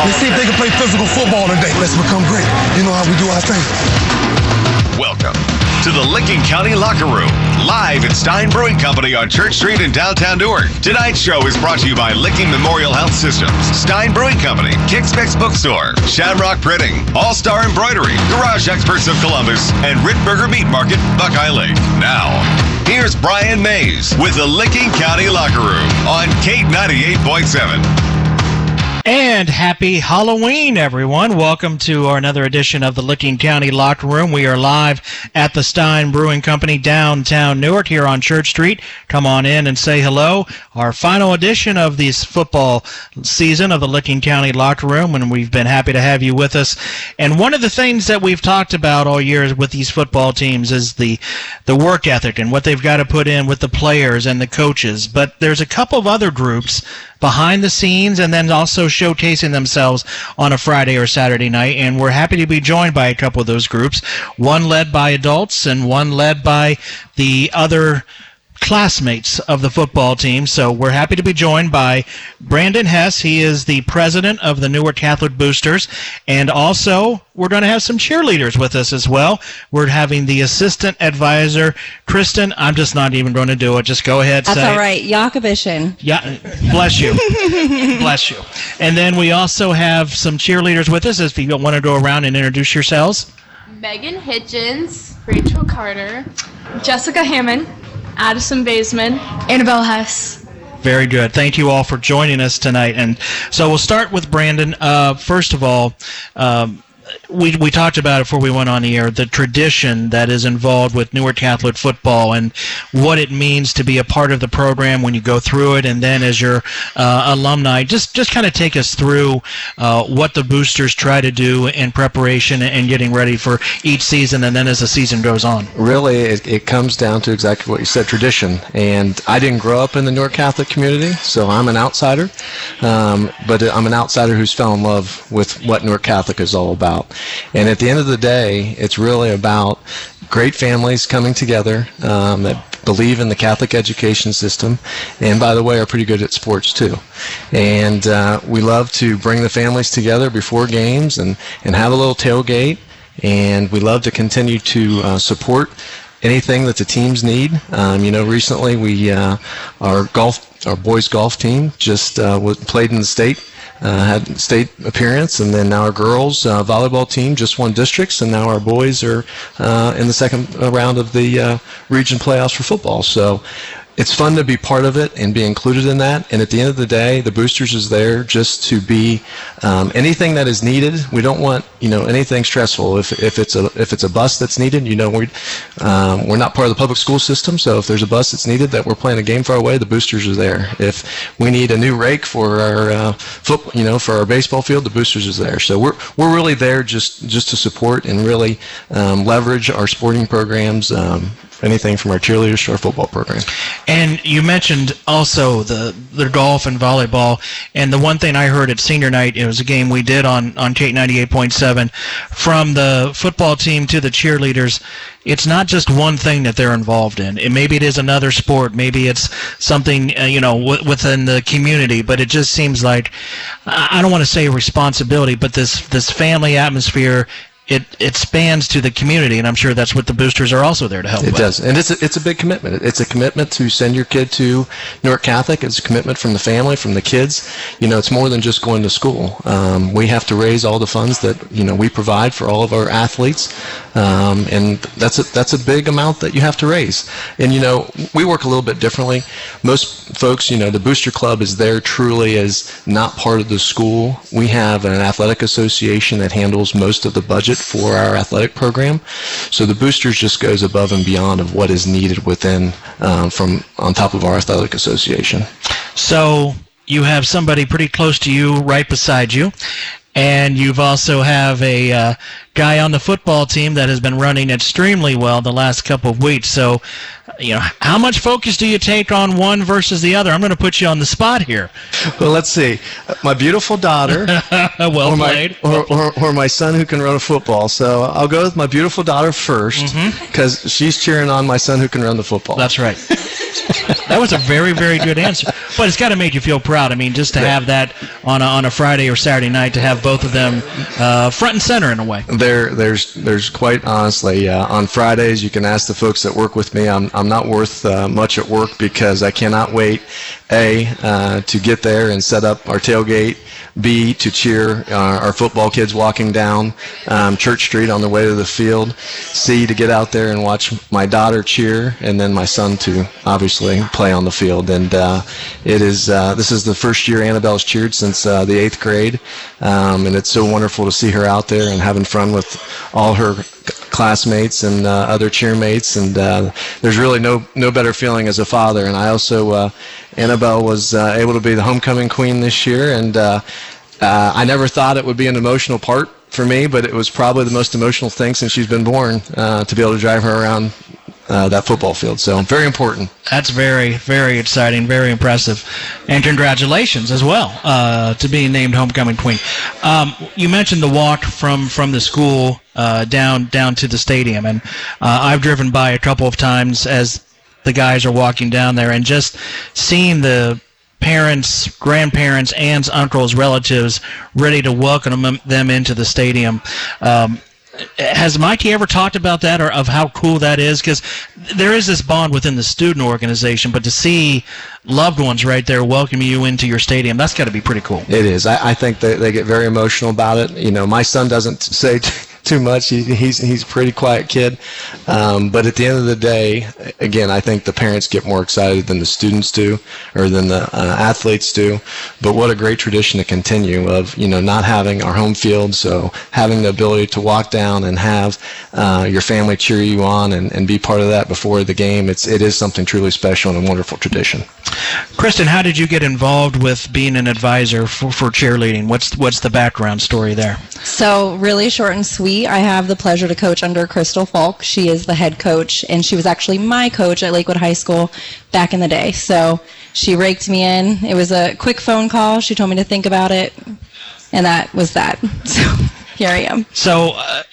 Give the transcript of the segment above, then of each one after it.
Let's see if they can play physical football today. Let's become great. You know how we do our thing. Welcome to the Licking County Locker Room, live at Stein Brewing Company on Church Street in downtown Newark. Tonight's show is brought to you by Licking Memorial Health Systems, Stein Brewing Company, Kix Mix Bookstore, Shamrock Printing, All-Star Embroidery, Garage Experts of Columbus, and Rittenberger Meat Market, Buckeye Lake. Now, here's Brian Mays with the Licking County Locker Room on Kate 98.7. And happy Halloween, everyone. Welcome to another edition of the Licking County Locker Room. We are live at the Stein Brewing Company, downtown Newark, here on Church Street. Come on in and say hello. Our final edition of this football season of the Licking County Locker Room, and we've been happy to have you with us. And one of the things that we've talked about all year with these football teams is the work ethic and what they've got to put in with the players and the coaches. But there's a couple of other groups behind the scenes and then also showcasing themselves on a Friday or Saturday night, and we're happy to be joined by a couple of those groups, one led by adults and one led by the other classmates of the football team. So we're happy to be joined by Brandon Hess. He is the president of the Newark Catholic Boosters, and also we're going to have some cheerleaders with us as well. We're having the assistant advisor, Kristen. I'm just not even going to do it. Just go ahead. That's all right. Jakobischen. Yeah, bless you. Bless you. And then we also have some cheerleaders with us. If you want to go around and introduce yourselves. Megan Hitchens, Rachel Carter, Jessica Hammond, Addison Baseman, Annabelle Hess. Very good. Thank you all for joining us tonight. And so we'll start with Brandon. First of all, we talked about it before we went on the air, the tradition that is involved with Newark Catholic football and what it means to be a part of the program when you go through it, and then as your alumni, just kind of take us through what the Boosters try to do in preparation and getting ready for each season, and then as the season goes on. Really, it comes down to exactly what you said, tradition. And I didn't grow up in the Newark Catholic community, so I'm an outsider, but I'm an outsider who's fell in love with what Newark Catholic is all about. And at the end of the day, it's really about great families coming together that believe in the Catholic education system, and by the way, are pretty good at sports too. And we love to bring the families together before games and have a little tailgate, and we love to continue to support anything that the teams need. Recently our boys golf team just played in the state. Had state appearance, and then now our girls volleyball team just won districts, and now our boys are in the second round of the region playoffs for football. So it's fun to be part of it and be included in that. And at the end of the day, the Boosters is there just to be anything that is needed. We don't want anything stressful. If it's a bus that's needed, we're not part of the public school system. So if there's a bus that's needed that we're playing a game far away, the Boosters are there. If we need a new rake for our football, for our baseball field, the Boosters is there. So we're really there just to support and really leverage our sporting programs. Anything from our cheerleaders to our football program. And you mentioned also the golf and volleyball, and the one thing I heard at senior night, it was a game we did on Kate 98.7, from the football team to the cheerleaders, it's not just one thing that they're involved in. Maybe it is another sport, maybe it's something within the community, but it just seems like, I don't want to say responsibility, but this family atmosphere, it spans to the community, and I'm sure that's what the Boosters are also there to help with. It does, and it's a big commitment. It's a commitment to send your kid to Newark Catholic. It's a commitment from the family, from the kids. It's more than just going to school. We have to raise all the funds that we provide for all of our athletes, and that's a big amount that you have to raise. And we work a little bit differently. Most folks, the Booster Club is there truly as not part of the school. We have an athletic association that handles most of the budget for our athletic program. So the Boosters just goes above and beyond of what is needed within from on top of our athletic association. So you have somebody pretty close to you right beside you, and you've also have a guy on the football team that has been running extremely well the last couple of weeks. So how much focus do you take on one versus the other? I'm going to put you on the spot here. Well, let's see. My beautiful daughter, well played. Or my son who can run a football. So I'll go with my beautiful daughter first because she's cheering on my son who can run the football. That's right. That was a very, very good answer. But it's got to make you feel proud. I mean, just to have that on a Friday or Saturday night, to have both of them front and center in a way. There's quite honestly, on Fridays you can ask the folks that work with me. I'm not worth much at work because I cannot wait, to get there and set up our tailgate, B, to cheer our football kids walking down Church Street on the way to the field, C, to get out there and watch my daughter cheer, and then my son to obviously play on the field. And this is the first year Annabelle's cheered since the 8th grade, and it's so wonderful to see her out there and having fun with all her classmates and other cheermates, and there's really no better feeling as a father. And I also, Annabelle was able to be the homecoming queen this year, and I never thought it would be an emotional part for me, but it was probably the most emotional thing since she's been born, to be able to drive her around that football field. So very important. That's very, very exciting, very impressive. And congratulations as well to being named homecoming queen. You mentioned the walk from the school down to the stadium, and I've driven by a couple of times as the guys are walking down there, and just seeing the parents, grandparents, aunts, uncles, relatives ready to welcome them into the stadium. Has Mikey ever talked about that, or of how cool that is? Because there is this bond within the student organization, but to see loved ones right there welcoming you into your stadium, that's got to be pretty cool. It is. I think they get very emotional about it. My son doesn't say too much. He's a pretty quiet kid. But at the end of the day, again, I think the parents get more excited than the students do, or than the athletes do. But what a great tradition to continue of, not having our home field, so having the ability to walk down and have your family cheer you on and be part of that before the game. It is something truly special and a wonderful tradition. Kristen, how did you get involved with being an advisor for cheerleading? What's the background story there? So really short and sweet, I have the pleasure to coach under Crystal Falk. She is the head coach, and she was actually my coach at Lakewood High School back in the day. So she raked me in. It was a quick phone call. She told me to think about it, and that was that. So here I am. So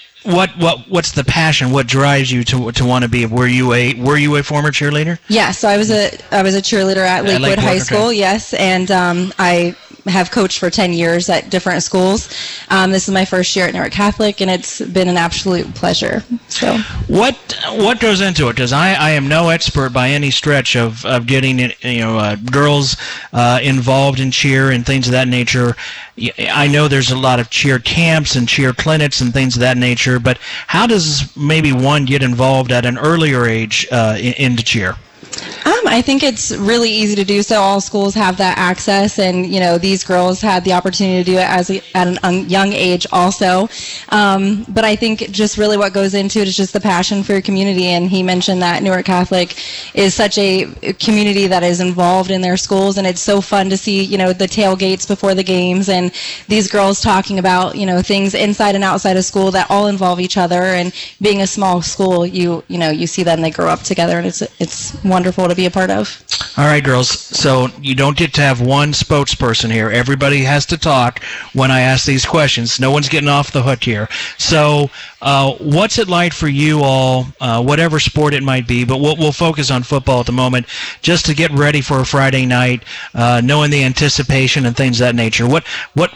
what's the passion? What drives you to want to be? Were you a former cheerleader? Yeah, so I was a cheerleader at Lakewood High School. Okay. Yes, and I have coached for 10 years at different schools. This is my first year at Newark Catholic, and it's been an absolute pleasure. So what goes into it? Because I am no expert by any stretch of getting girls involved in cheer and things of that nature. I know there's a lot of cheer camps and cheer clinics and things of that nature, but how does maybe one get involved at an earlier age into cheer? I think it's really easy to do so. All schools have that access, and these girls had the opportunity to do it at a young age also. But I think just really what goes into it is just the passion for your community. And he mentioned that Newark Catholic is such a community that is involved in their schools, and it's so fun to see the tailgates before the games, and these girls talking about things inside and outside of school that all involve each other. And being a small school, you see that, and they grow up together, and it's wonderful to be a part of. All right, girls. So you don't get to have one spokesperson here. Everybody has to talk when I ask these questions. No one's getting off the hook here. So what's it like for you all, whatever sport it might be, but we'll focus on football at the moment, just to get ready for a Friday night, knowing the anticipation and things of that nature. What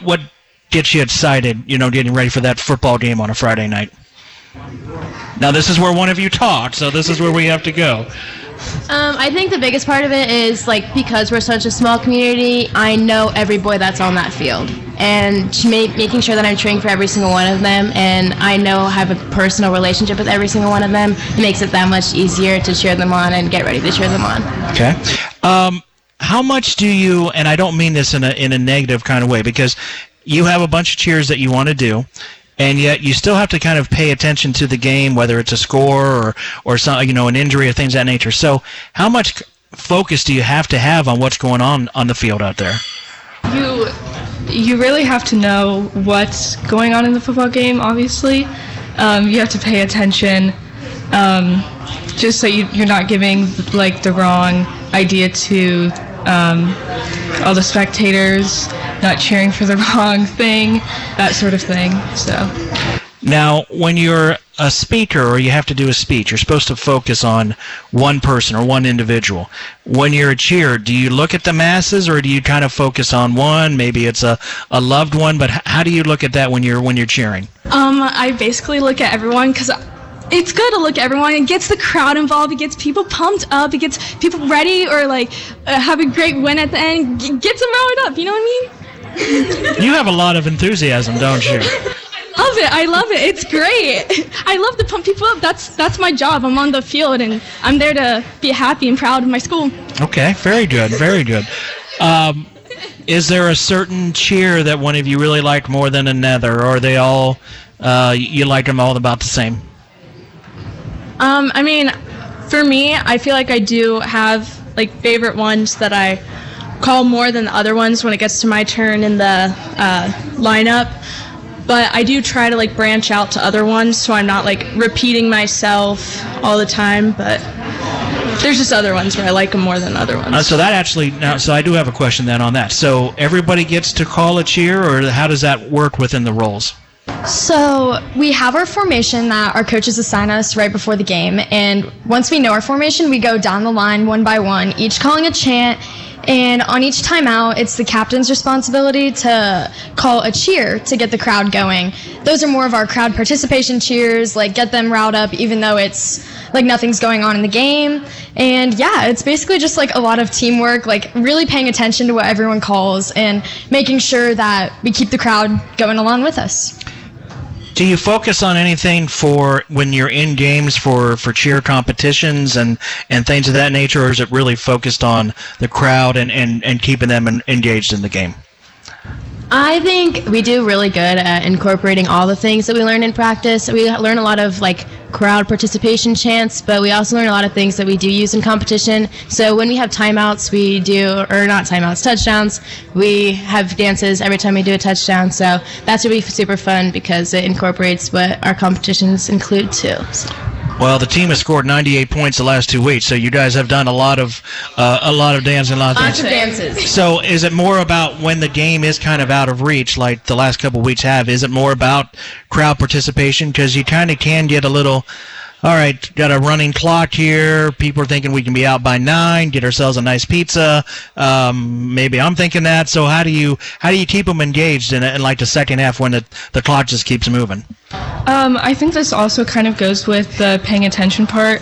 gets you excited, getting ready for that football game on a Friday night? Now, this is where one of you talks, so this is where we have to go. I think the biggest part of it is, because we're such a small community, I know every boy that's on that field. And making sure that I'm cheering for every single one of them, and I know I have a personal relationship with every single one of them, it makes it that much easier to cheer them on and get ready to cheer them on. Okay. How much do you, and I don't mean this in a negative kind of way, because you have a bunch of cheers that you want to do, and yet you still have to kind of pay attention to the game, whether it's a score or some, an injury or things of that nature. So how much focus do you have to have on what's going on the field out there? You really have to know what's going on in the football game, obviously. You have to pay attention. just so you're not giving like the wrong idea to all the spectators, not cheering for the wrong thing, that sort of thing. So now, when you're a speaker or you have to do a speech, you're supposed to focus on one person or one individual. When you're a cheer, do you look at the masses or do you kind of focus on one? Maybe it's a loved one, but how do you look at that when you're cheering? I basically look at everyone because it's good to look at everyone. It gets the crowd involved. It gets people pumped up. It gets people ready or like have a great win at the end. Gets them riled up. You know what I mean? You have a lot of enthusiasm, don't you? I love it. It's great. I love to pump people up. That's my job. I'm on the field, and I'm there to be happy and proud of my school. Okay, very good, very good. Is there a certain cheer that one of you really liked more than another, or are they all, you like them all about the same? I mean, for me, I feel like I do have like favorite ones that I call more than the other ones when it gets to my turn in the lineup. But I do try to like branch out to other ones so I'm not like repeating myself all the time. But there's just other ones where I like them more than other ones. So I do have a question then on that. So everybody gets to call a cheer, or how does that work within the roles? So we have our formation that our coaches assign us right before the game, and once we know our formation, we go down the line one by one, each calling a chant, and on each timeout, it's the captain's responsibility to call a cheer to get the crowd going. Those are more of our crowd participation cheers, like get them riled up even though it's like nothing's going on in the game. And yeah, it's basically just like a lot of teamwork, like really paying attention to what everyone calls and making sure that we keep the crowd going along with us. Do you focus on anything for when you're in games for cheer competitions and things of that nature, or is it really focused on the crowd and keeping them engaged in the game? I think we do really good at incorporating all the things that we learn in practice. We learn a lot of like crowd participation chants, but we also learn a lot of things that we do use in competition. So when we have timeouts, we do, or not timeouts, touchdowns, we have dances every time we do a touchdown. So that's really super fun because it incorporates what our competitions include too. So. Well, the team has scored 98 points the last 2 weeks, so you guys have done a lot of dancing, lots of dances. So is it more about when the game is kind of out of reach, like the last couple of weeks have? Is it more about crowd participation? Because you kind of can get a little, all right, got a running clock here. People are thinking we can be out by 9, get ourselves a nice pizza. Maybe I'm thinking that. So how do you keep them engaged in like the second half when the clock just keeps moving? I think this also kind of goes with the paying attention part.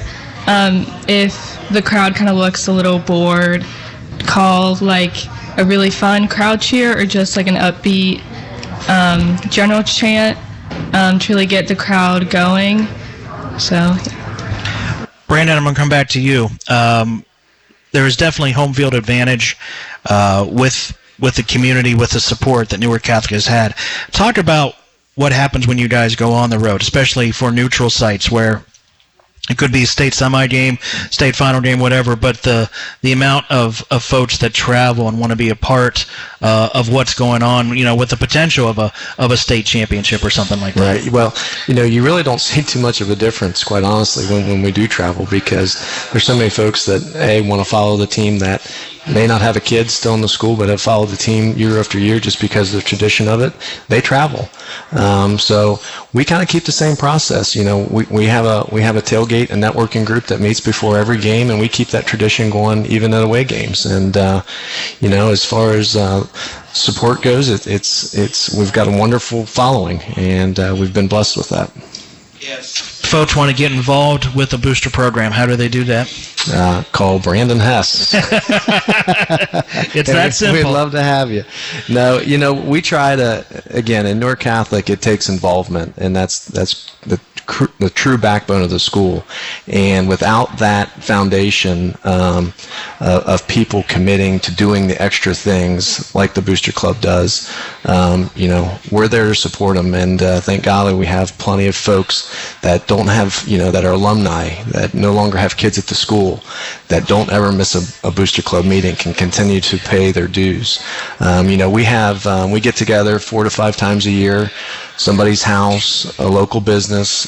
If the crowd kind of looks a little bored, call like a really fun crowd cheer or just like an upbeat general chant to really get the crowd going. So, yeah. Brandon, I'm going to come back to you. There is definitely home field advantage with the community, with the support that Newark Catholic has had. Talk about what happens when you guys go on the road, especially for neutral sites where it could be a state semi game, state final game, whatever, but the amount of folks that travel and want to be a part of what's going on, with the potential of a state championship or something like that. Right. Well, you really don't see too much of a difference, quite honestly, when we do travel, because there's so many folks that want to follow the team that may not have a kid still in the school, but have followed the team year after year just because of the tradition of it. They travel, so we kind of keep the same process. We have a tailgate, a networking group that meets before every game, and we keep that tradition going even at away games. And as far as support goes, it's we've got a wonderful following, and we've been blessed with that. Yes. Folks want to get involved with the booster program. How do they do that? Call Brandon Hess. It's that simple. We'd love to have you. No, we try to, again, in Newark Catholic, it takes involvement, and that's the true backbone of the school. And without that foundation of people committing to doing the extra things like the Booster Club does, we're there to support them. And thank golly we have plenty of folks that don't have, that are alumni, that no longer have kids at the school, that don't ever miss a Booster Club meeting, can continue to pay their dues. We get together 4 to 5 times a year, somebody's house, a local business,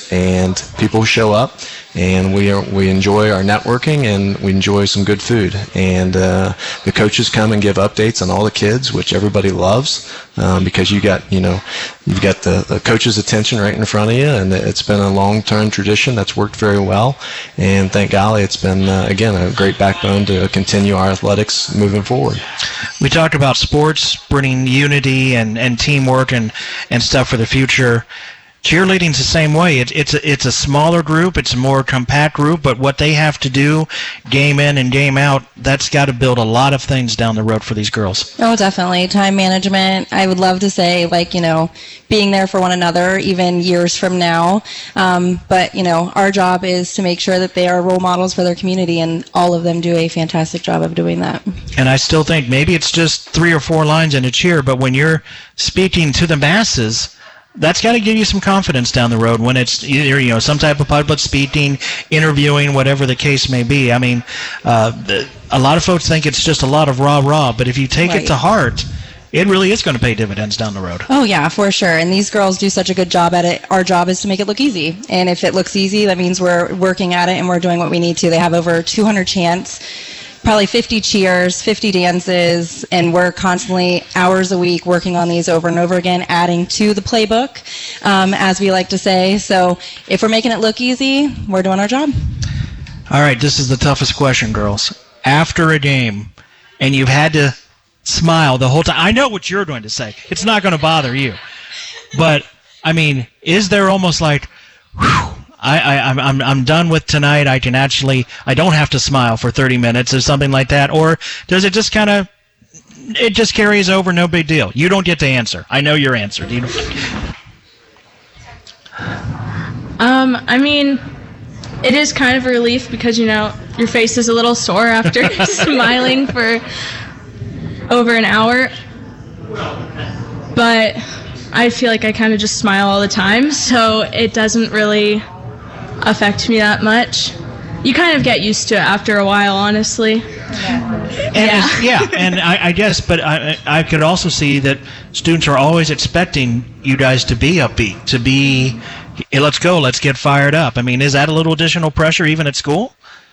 and people show up, and we enjoy our networking, and we enjoy some good food. And the coaches come and give updates on all the kids, which everybody loves, because you've got the coach's attention right in front of you, and it's been a long-term tradition that's worked very well. And thank golly, it's been again a great backbone to continue our athletics moving forward. We talked about sports bringing unity and teamwork and stuff for the future. Cheerleading's the same way. It's a smaller group. It's a more compact group, but what they have to do, game in and game out, that's got to build a lot of things down the road for these girls. Oh, definitely. Time management. I would love to say, being there for one another, even years from now. But, our job is to make sure that they are role models for their community, and all of them do a fantastic job of doing that. And I still think maybe it's just 3 or 4 lines in a cheer, but when you're speaking to the masses, that's got to give you some confidence down the road when it's either, some type of public speaking, interviewing, whatever the case may be. I mean, a lot of folks think it's just a lot of rah-rah, but if you take it to heart, it really is going to pay dividends down the road. Oh, yeah, for sure. And these girls do such a good job at it. Our job is to make it look easy. And if it looks easy, that means we're working at it and we're doing what we need to. They have over 200 chants, probably 50 cheers, 50 dances, and we're constantly hours a week working on these over and over again, adding to the playbook, as we like to say. So if we're making it look easy, we're doing our job. All right, this is the toughest question, girls. After a game, and you've had to smile the whole time. I know what you're going to say. It's not going to bother you. But, I mean, is there almost like, whew, I'm done with tonight. I don't have to smile for 30 minutes or something like that. Or does it just it just carries over, no big deal? You don't get to answer. I know your answer. I mean, it is kind of a relief because, your face is a little sore after smiling for over an hour. But I feel like I kind of just smile all the time, so it doesn't really affect me that much. You kind of get used to it after a while, honestly. And I guess, but I could also see that students are always expecting you guys to be upbeat, to be, hey, let's go, let's get fired up. I mean, is that a little additional pressure even at school?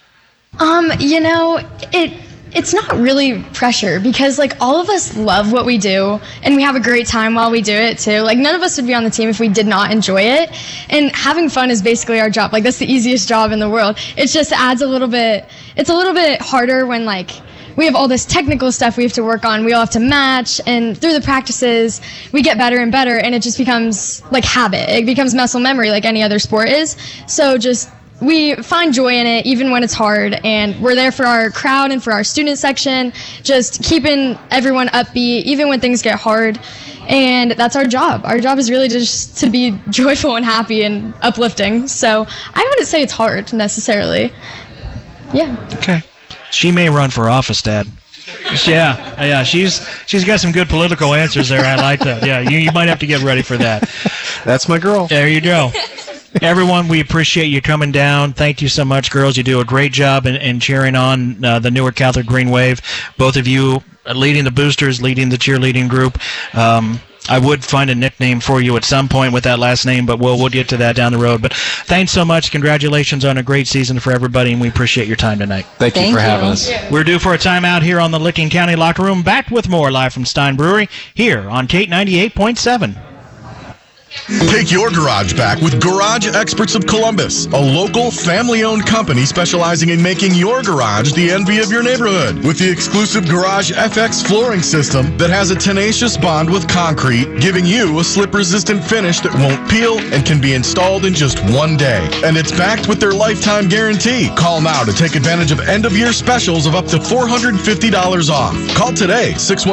It's not really pressure because, all of us love what we do, and we have a great time while we do it, too. None of us would be on the team if we did not enjoy it, and having fun is basically our job. That's the easiest job in the world. It just adds a little bit harder when, we have all this technical stuff we have to work on. We all have to match, and through the practices, we get better and better, and it just becomes, habit. It becomes muscle memory like any other sport is. So we find joy in it even when it's hard, and we're there for our crowd and for our student section, just keeping everyone upbeat even when things get hard, and that's our job. Our job is really just to be joyful and happy and uplifting, so I wouldn't say it's hard necessarily. Yeah. Okay. She may run for office, Dad. Yeah, she's got some good political answers there. I like that. Yeah, you might have to get ready for that. That's my girl. There you go. Everyone, we appreciate you coming down. Thank you so much, girls. You do a great job in cheering on the Newark Catholic Green Wave. Both of you leading the boosters, leading the cheerleading group. I would find a nickname for you at some point with that last name, but we'll get to that down the road. But thanks so much. Congratulations on a great season for everybody, and we appreciate your time tonight. Thank you for having us. We're due for a timeout here on the Licking County Locker Room. Back with more live from Stein Brewery here on Kate 98.7. Take your garage back with Garage Experts of Columbus, a local family-owned company specializing in making your garage the envy of your neighborhood. With the exclusive Garage FX flooring system that has a tenacious bond with concrete, giving you a slip-resistant finish that won't peel and can be installed in just one day. And it's backed with their lifetime guarantee. Call now to take advantage of end-of-year specials of up to $450 off. Call today,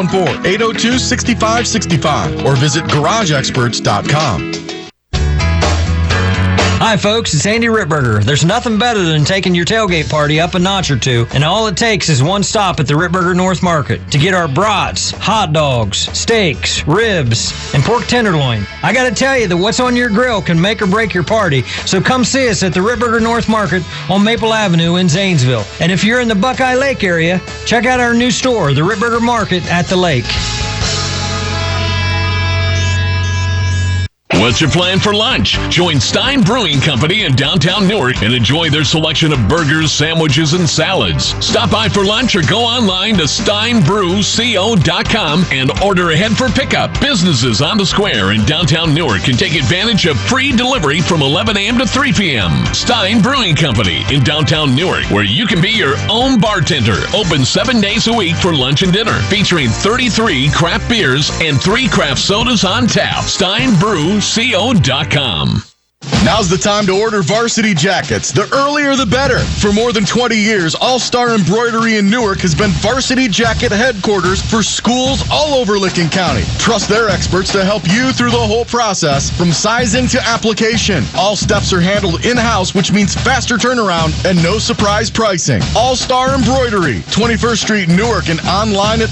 614-802-6565, or visit GarageExperts.com. Hi folks, it's Andy Rittberger. There's nothing better than taking your tailgate party up a notch or two, and all it takes is one stop at the Rittberger North Market to get our brats, hot dogs, steaks, ribs, and pork tenderloin. I gotta tell you that what's on your grill can make or break your party, so come see us at the Rittberger North Market on Maple Avenue in Zanesville. And if you're in the Buckeye Lake area, check out our new store, the Rittberger Market at the lake. What's your plan for lunch? Join Stein Brewing Company in downtown Newark and enjoy their selection of burgers, sandwiches, and salads. Stop by for lunch or go online to steinbrewco.com and order ahead for pickup. Businesses on the square in downtown Newark can take advantage of free delivery from 11 a.m. to 3 p.m. Stein Brewing Company in downtown Newark, where you can be your own bartender. Open 7 days a week for lunch and dinner, featuring 33 craft beers and 3 craft sodas on tap. steinbrewco.com. Now's the time to order varsity jackets. The earlier the better. For more than 20 years, All-Star Embroidery in Newark has been varsity jacket headquarters for schools all over Licking County. Trust their experts to help you through the whole process, from sizing to application. All steps are handled in-house, which means faster turnaround and no surprise pricing. All-Star Embroidery, 21st Street, Newark, and online at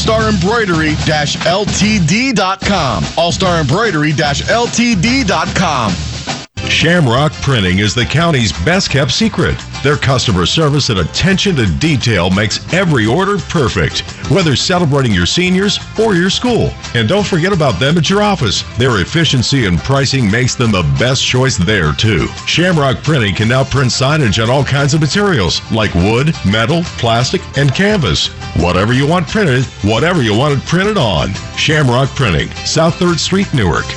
allstarembroidery-ltd.com. allstarembroidery-ltd.com. Shamrock Printing is the county's best-kept secret. Their customer service and attention to detail makes every order perfect, whether celebrating your seniors or your school. And don't forget about them at your office. Their efficiency and pricing makes them the best choice there, too. Shamrock Printing can now print signage on all kinds of materials, like wood, metal, plastic, and canvas. Whatever you want printed, whatever you want it printed on. Shamrock Printing, South 3rd Street, Newark.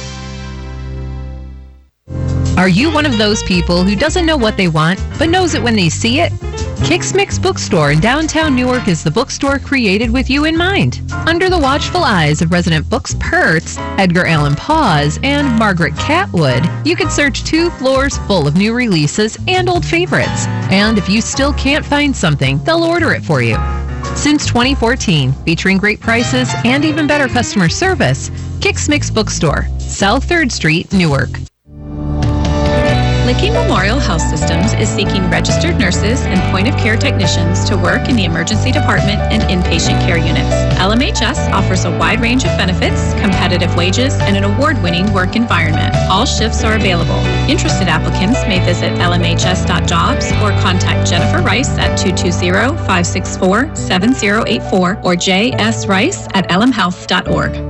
Are you one of those people who doesn't know what they want, but knows it when they see it? Kix Mix Bookstore in downtown Newark is the bookstore created with you in mind. Under the watchful eyes of resident Books Pertz, Edgar Allan Paz, and Margaret Catwood, you can search 2 floors full of new releases and old favorites. And if you still can't find something, they'll order it for you. Since 2014, featuring great prices and even better customer service, Kix Mix Bookstore, South 3rd Street, Newark. Licking Memorial Health Systems is seeking registered nurses and point-of-care technicians to work in the emergency department and inpatient care units. LMHS offers a wide range of benefits, competitive wages, and an award-winning work environment. All shifts are available. Interested applicants may visit lmhs.jobs or contact Jennifer Rice at 220-564-7084 or jsrice@lmhealth.org.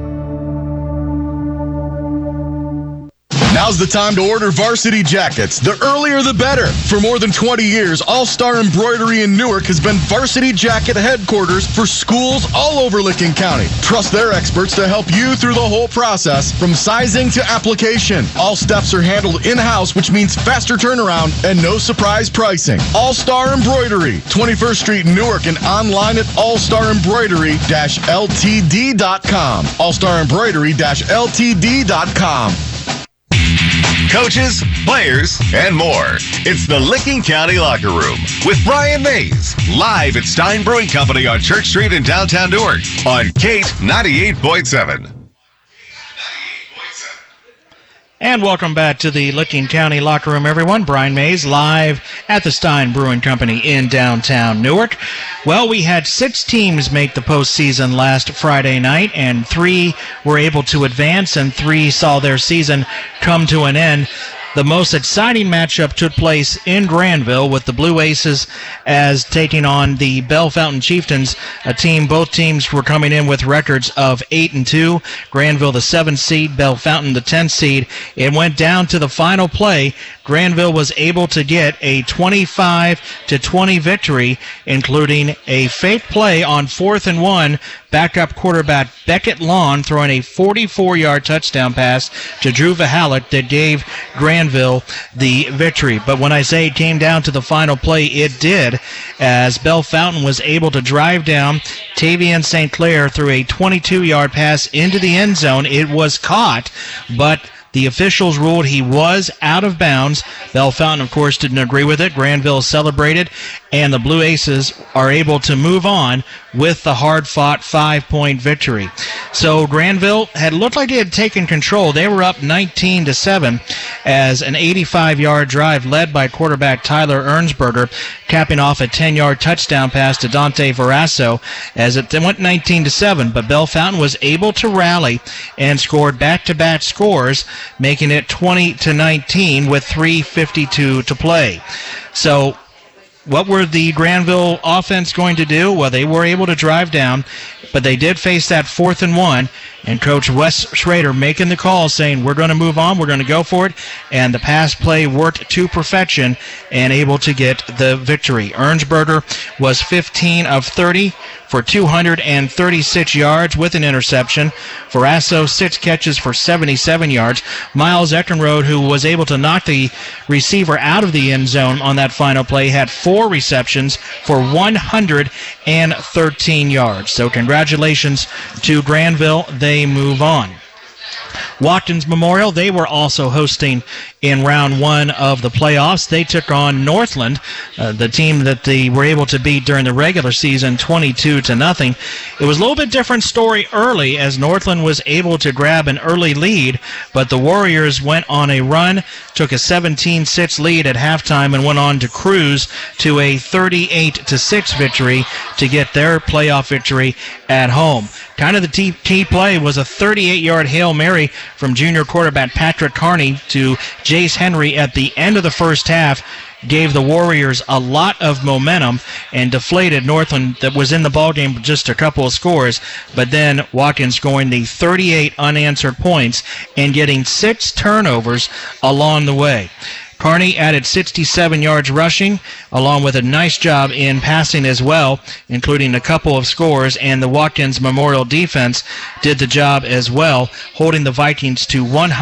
Now's the time to order varsity jackets. The earlier the better. For more than 20 years, All-Star Embroidery in Newark has been varsity jacket headquarters for schools all over Licking County. Trust their experts to help you through the whole process, from sizing to application. All steps are handled in-house, which means faster turnaround and no surprise pricing. All-Star Embroidery, 21st Street, Newark, and online at allstarembroidery-ltd.com. allstarembroidery-ltd.com. Coaches, players, and more. It's the Licking County Locker Room with Brian Mays, live at Stein Brewing Company on Church Street in downtown Newark on Kate 98.7. And welcome back to the Licking County Locker Room, everyone. Brian Mays, live at the Stein Brewing Company in downtown Newark. Well, we had 6 teams make the postseason last Friday night, and 3 were able to advance, and 3 saw their season come to an end. The most exciting matchup took place in Granville, with the Blue Aces as taking on the Bell Fountain Chieftains, both teams were coming in with records of 8-2. Granville the 7th seed, Bell Fountain the 10th seed. It went down to the final play. Granville was able to get a 25-20 victory, including a fake play on 4th and 1. Backup quarterback Beckett Lawn throwing a 44-yard touchdown pass to Drew Vahalik that gave Granville the victory. But when I say it came down to the final play, it did, as Bell Fountain was able to drive down. Tavian St. Clair threw a 22-yard pass into the end zone. It was caught, but the officials ruled he was out of bounds. Bell Fountain, of course, didn't agree with it. Granville celebrated, and the Blue Aces are able to move on with the hard-fought 5-point victory. So Granville had looked like they had taken control. They were up 19-7 as an 85-yard drive led by quarterback Tyler Ernsberger, capping off a 10-yard touchdown pass to Dante Verasso as it went 19-7. But Bell Fountain was able to rally and scored back-to-back scores, making it 20-19 with 3:52 to play. So what were the Granville offense going to do? Well, they were able to drive down, but they did face that 4th and 1, and Coach Wes Schrader making the call saying, we're going to move on, we're going to go for it, and the pass play worked to perfection and able to get the victory. Ernsberger was 15 of 30 for 236 yards with an interception. Verasso, 6 catches for 77 yards. Miles Eckenrode, who was able to knock the receiver out of the end zone on that final play, had 4 receptions for 113 yards. So congratulations to Granville. They move on. Watkins Memorial, they were also hosting in round 1 of the playoffs. They took on Northland, the team that they were able to beat during the regular season 22-0. It was a little bit different story early as Northland was able to grab an early lead, but the Warriors went on a run, took a 17-6 lead at halftime, and went on to cruise to a 38-6 victory to get their playoff victory at home. Kind of the key play was a 38-yard Hail Mary from junior quarterback Patrick Carney to Jace Henry at the end of the first half. Gave the Warriors a lot of momentum and deflated Northland that was in the ballgame with just a couple of scores, but then Watkins scoring the 38 unanswered points and getting 6 turnovers along the way. Carney added 67 yards rushing, along with a nice job in passing as well, including a couple of scores, and the Watkins Memorial defense did the job as well, holding the Vikings to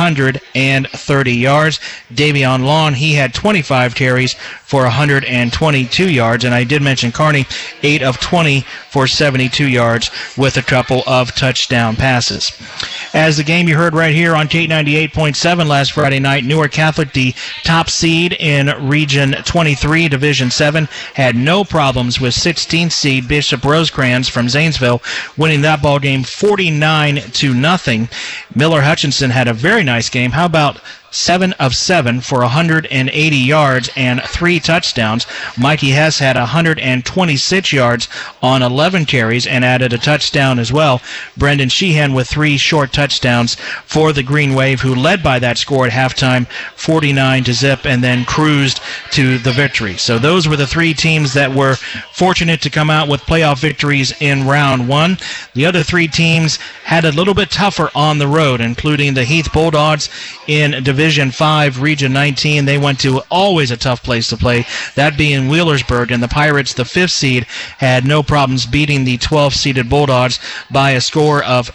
130 yards. Davion Long, he had 25 carries for 122 yards, and I did mention Carney, 8 of 20 for 72 yards with a couple of touchdown passes. As the game you heard right here on K98.7 last Friday night, Newark Catholic, the top seed in Region 23, Division 7, had no problems with 16th seed Bishop Rosecrans from Zanesville, winning that ball game 49-0. Miller Hutchinson had a very nice game. How about 7 of 7 for 180 yards and 3 touchdowns. Mikey Hess had 126 yards on 11 carries and added a touchdown as well. Brendan Sheehan with 3 short touchdowns for the Green Wave, who led by that score at halftime, 49-0, and then cruised to the victory. So those were the 3 teams that were fortunate to come out with playoff victories in round 1. The other 3 teams had a little bit tougher on the road, including the Heath Bulldogs in Division 5, Region 19. They went to always a tough place to play, that being Wheelersburg, and the Pirates, the 5th seed, had no problems beating the 12th-seeded Bulldogs by a score of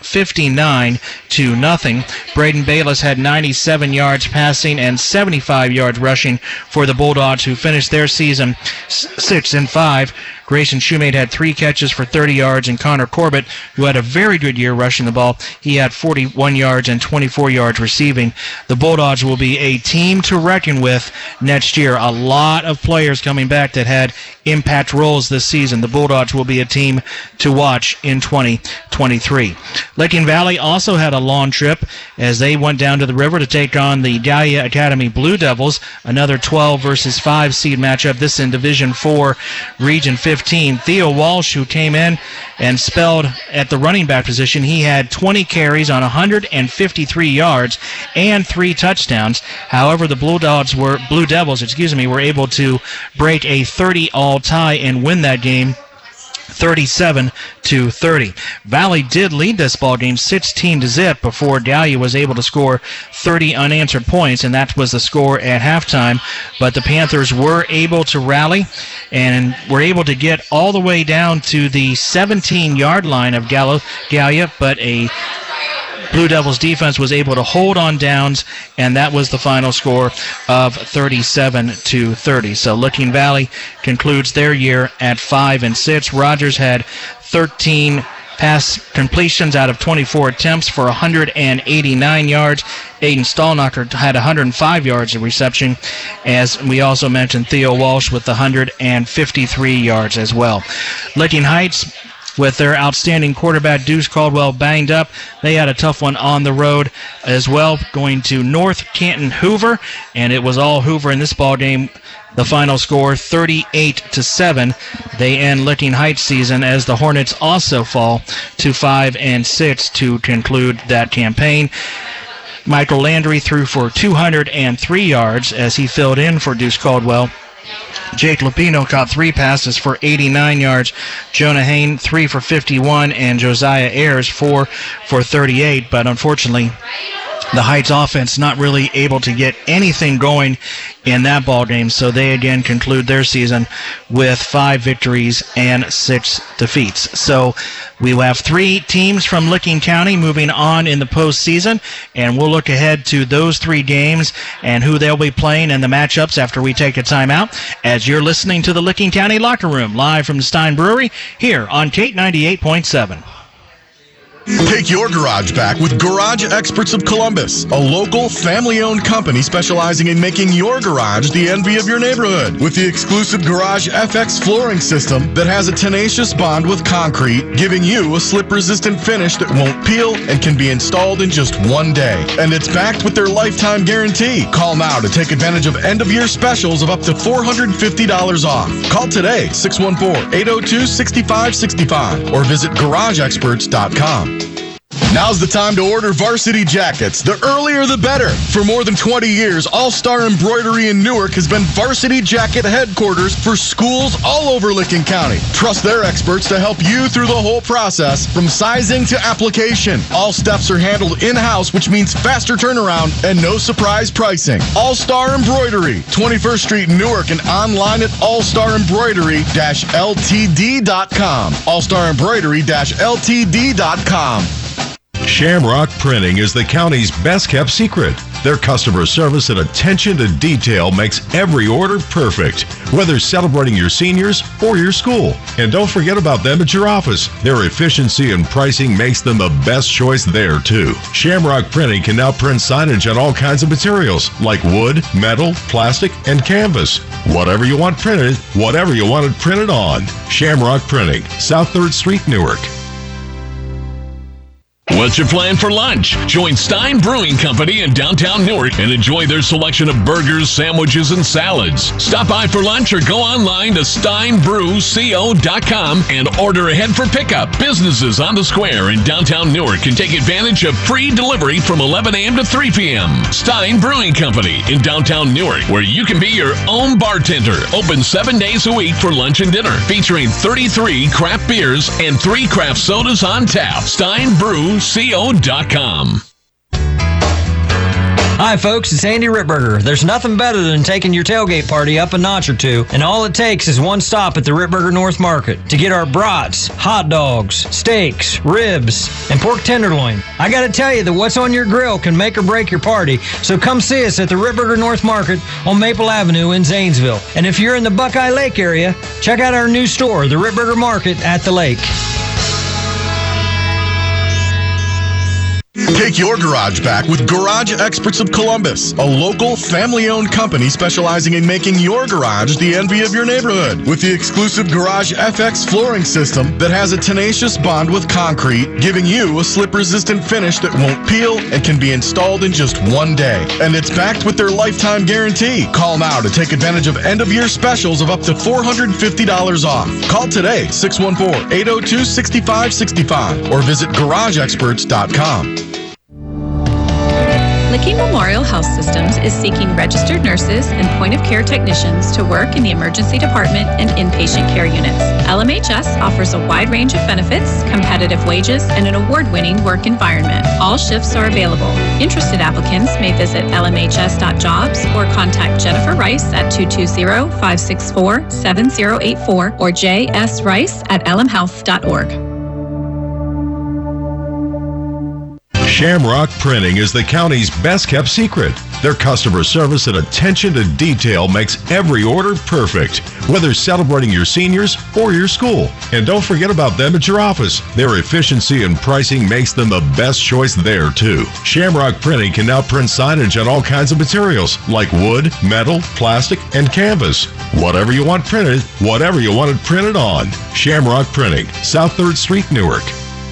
59-0. Braden Bayless had 97 yards passing and 75 yards rushing for the Bulldogs, who finished their season 6-5. Grayson Shoemate had 3 catches for 30 yards, and Connor Corbett, who had a very good year rushing the ball, he had 41 yards and 24 yards receiving. The Bulldogs will be a team to reckon with next year. A lot of players coming back that had impact roles this season. The Bulldogs will be a team to watch in 2023. Licking Valley also had a long trip as they went down to the river to take on the Dahlia Academy Blue Devils, another 12 versus 5 seed matchup. This in Division 4, Region 15. Theo Walsh, who came in and spelled at the running back position, he had 20 carries on 153 yards and 3 touchdowns. However, the Blue Devils were able to break a 30-all tie and win that game 37-30. Valley did lead this ball game 16-0 before Dahlia was able to score 30 unanswered points, and that was the score at halftime. But the Panthers were able to rally and were able to get all the way down to the 17-yard line of Dahlia, but a Blue Devils defense was able to hold on downs, and that was the final score of 37-30. So Licking Valley concludes their year at 5-6. Rogers had 13 pass completions out of 24 attempts for 189 yards. Aiden Stallknocker had 105 yards of reception, as we also mentioned Theo Walsh with 153 yards as well. Licking Heights, with their outstanding quarterback Deuce Caldwell banged up, they had a tough one on the road as well, going to North Canton Hoover, and it was all Hoover in this ball game. The final score, 38-7. They end Licking Heights season as the Hornets also fall to 5-6 to conclude that campaign. Michael Landry threw for 203 yards as he filled in for Deuce Caldwell. Jake Lupino caught 3 passes for 89 yards. Jonah Hain, 3 for 51, and Josiah Ayers, 4 for 38. But unfortunately, the Heights offense not really able to get anything going in that ball game, so they again conclude their season with 5 victories and 6 defeats. So we will have 3 teams from Licking County moving on in the postseason, and we'll look ahead to those 3 games and who they'll be playing and the matchups after we take a timeout, as you're listening to the Licking County Locker Room live from the Stein Brewery here on Kate 98.7. Take your garage back with Garage Experts of Columbus, a local, family-owned company specializing in making your garage the envy of your neighborhood. With the exclusive Garage FX flooring system that has a tenacious bond with concrete, giving you a slip-resistant finish that won't peel and can be installed in just 1 day. And it's backed with their lifetime guarantee. Call now to take advantage of end-of-year specials of up to $450 off. Call today, 614-802-6565, or visit GarageExperts.com. Now's the time to order varsity jackets. The earlier the better. For more than 20 years, All-Star Embroidery in Newark has been varsity jacket headquarters for schools all over Licking County. Trust their experts to help you through the whole process, from sizing to application. All steps are handled in-house, which means faster turnaround and no surprise pricing. All-Star Embroidery, 21st Street in Newark, and online at allstarembroidery-ltd.com. allstarembroidery-ltd.com. Shamrock Printing is the county's best-kept secret. Their customer service and attention to detail makes every order perfect, whether celebrating your seniors or your school. And don't forget about them at your office. Their efficiency and pricing makes them the best choice there, too. Shamrock Printing can now print signage on all kinds of materials, like wood, metal, plastic, and canvas. Whatever you want printed, whatever you want it printed on. Shamrock Printing, South 3rd Street, Newark. What's your plan for lunch? Join Stein Brewing Company in downtown Newark and enjoy their selection of burgers, sandwiches, and salads. Stop by for lunch or go online to steinbrewco.com and order ahead for pickup. Businesses on the square in downtown Newark can take advantage of free delivery from 11 a.m. to 3 p.m. Stein Brewing Company in downtown Newark, where you can be your own bartender. Open 7 days a week for lunch and dinner, featuring 33 craft beers and 3 craft sodas on tap. steinbrewco.com. Hi folks, it's Andy Rittberger. There's nothing better than taking your tailgate party up a notch or two, and all it takes is one stop at the Rittberger North Market to get our brats, hot dogs, steaks, ribs, and pork tenderloin. I gotta tell you that what's on your grill can make or break your party, so come see us at the Rittberger North Market on Maple Avenue in Zanesville. And if you're in the Buckeye Lake area, check out our new store, the Rittberger Market at the lake. Take your garage back with Garage Experts of Columbus, a local, family-owned company specializing in making your garage the envy of your neighborhood. With the exclusive Garage FX flooring system that has a tenacious bond with concrete, giving you a slip-resistant finish that won't peel and can be installed in just 1 day. And it's backed with their lifetime guarantee. Call now to take advantage of end-of-year specials of up to $450 off. Call today, 614-802-6565, or visit GarageExperts.com. Licking Memorial Health Systems is seeking registered nurses and point-of-care technicians to work in the emergency department and inpatient care units. LMHS offers a wide range of benefits, competitive wages, and an award-winning work environment. All shifts are available. Interested applicants may visit lmhs.jobs or contact Jennifer Rice at 220-564-7084 or jsrice@lmhealth.org. Shamrock Printing is the county's best-kept secret. Their customer service and attention to detail makes every order perfect, whether celebrating your seniors or your school. And don't forget about them at your office. Their efficiency and pricing makes them the best choice there, too. Shamrock Printing can now print signage on all kinds of materials, like wood, metal, plastic, and canvas. Whatever you want printed, whatever you want it printed on. Shamrock Printing, South 3rd Street, Newark.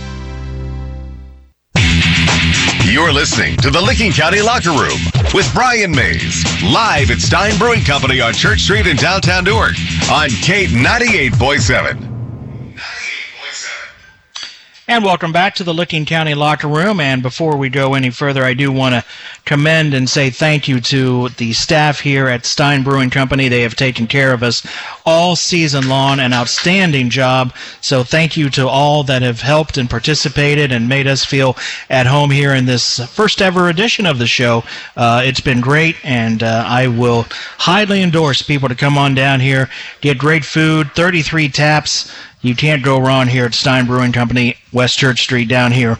You're listening to the Licking County Locker Room with Brian Mays, live at Stein Brewing Company on Church Street in downtown Newark on Kate 98.7. And welcome back to the Licking County Locker Room. And before we go any further, I do want to commend and say thank you to the staff here at Stein Brewing Company. They have taken care of us all season long, an outstanding job. So thank you to all that have helped and participated and made us feel at home here in this first ever edition of the show. It's been great, and I will highly endorse people to come on down here, get great food, 33 taps. You can't go wrong here at Stein Brewing Company, West Church Street down here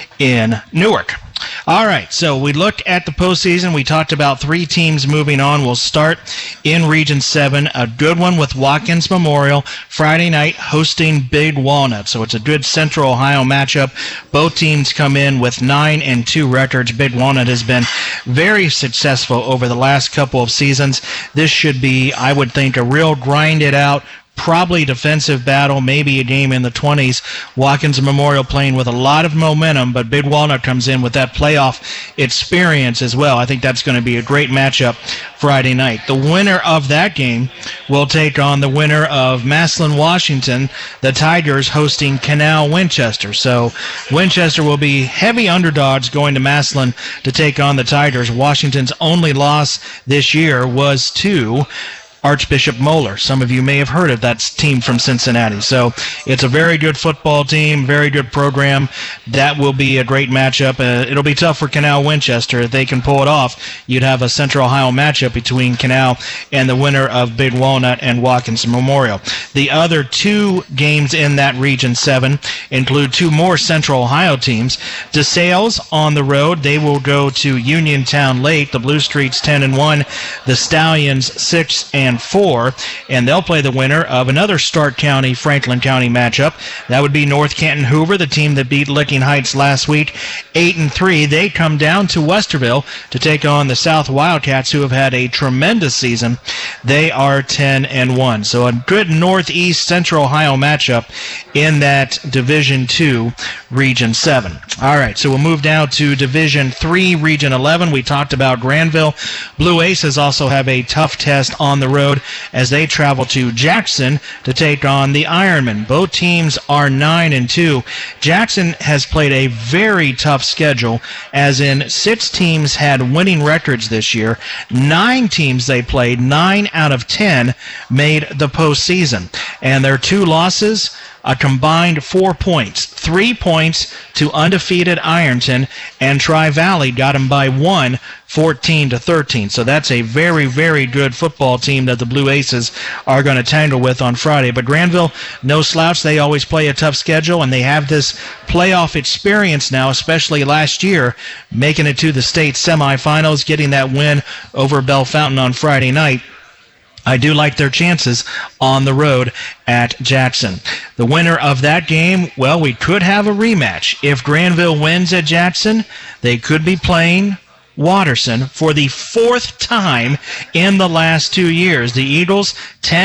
in Newark. All right, so we looked at the postseason. We talked about 3 teams moving on. We'll start in Region 7, a good one with Watkins Memorial, Friday night hosting Big Walnut. So it's a good Central Ohio matchup. Both teams come in with 9-2 records. Big Walnut has been very successful over the last couple of seasons. This should be, I would think, a real grind-it-out, probably defensive battle, maybe a game in the 20s. Watkins Memorial playing with a lot of momentum, but Big Walnut comes in with that playoff experience as well. I think that's going to be a great matchup Friday night. The winner of that game will take on the winner of Massillon, Washington, the Tigers hosting Canal Winchester. So Winchester will be heavy underdogs going to Massillon to take on the Tigers. Washington's only loss this year was to Archbishop Moeller. Some of you may have heard of that team from Cincinnati. So it's a very good football team, very good program. That will be a great matchup. It'll be tough for Canal Winchester. If they can pull it off, you'd have a Central Ohio matchup between Canal and the winner of Big Walnut and Watkins Memorial. The other 2 games in that Region 7 include 2 more Central Ohio teams. DeSales on the road. They will go to Uniontown Lake. The Blue Streets 10-1. The Stallions 6-4, and they'll play the winner of another Stark County, Franklin County matchup. That would be North Canton Hoover, the team that beat Licking Heights last week, 8-3. They come down to Westerville to take on the South Wildcats, who have had a tremendous season. They are 10-1. So a good Northeast Central Ohio matchup in that Division 2, Region 7. All right, so we'll move down to Division 3, Region 11. We talked about Granville. Blue Aces also have a tough test on the road as they travel to Jackson to take on the Ironmen. Both teams are 9-2. Jackson has played a very tough schedule, as in 6 teams had winning records this year. 9 teams they played, 9 out of 10 made the postseason. And their 2 losses, a combined 4 points. 3 points to undefeated Ironton, and Tri-Valley got them by 1, 14-13. So that's a very, very good football team that the Blue Aces are going to tangle with on Friday. But Granville, no slouch. They always play a tough schedule, and they have this playoff experience now, especially last year, making it to the state semifinals, getting that win over Bell Fountain on Friday night. I do like their chances on the road at Jackson. The winner of that game, well, we could have a rematch. If Granville wins at Jackson, they could be playing Watterson for the 4th time in the last 2 years. The Eagles,